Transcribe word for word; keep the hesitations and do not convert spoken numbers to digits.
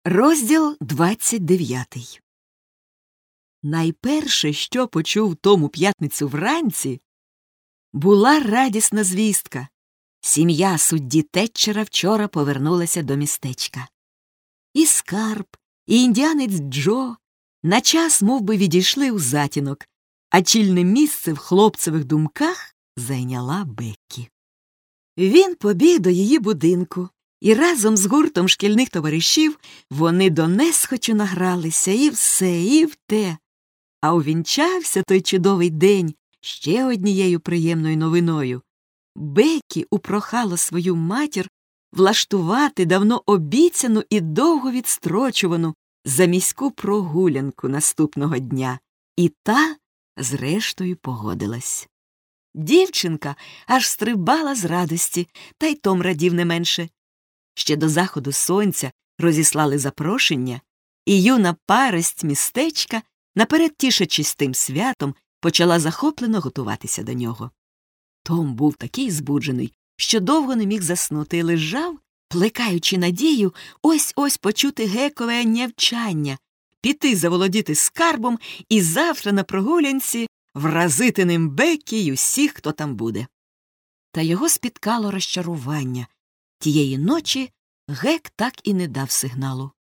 Розділ двадцять дев'ятий. Найперше, що почув Том у п'ятницю вранці, була радісна звістка. Сім'я судді Тетчера вчора повернулася до містечка. І скарб, і індіанець Джо на час мов би, відійшли у затінок, а чільне місце в хлопцевих думках зайняла Беккі. Він побіг до її будинку, і разом з гуртом шкільних товаришів вони донесхочу награлися і все, і в те. А увінчався той чудовий день ще однією приємною новиною. Беккі упрохала свою матір влаштувати давно обіцяну і довго відстрочувану заміську прогулянку наступного дня. І та, зрештою, погодилась. Дівчинка аж стрибала з радості, та й Том радів не менше. Ще до заходу сонця розіслали запрошення, і юна парость містечка, наперед тішачись тим святом, почала захоплено готуватися до нього. Том був такий збуджений, що довго не міг заснути і лежав, плекаючи надію ось-ось почути Гекове нявчання, піти заволодіти скарбом і завтра на прогулянці вразити ним Беккі й усіх, хто там буде. Та його спіткало розчарування. Тієї ночі Гек так і не дав сигналу.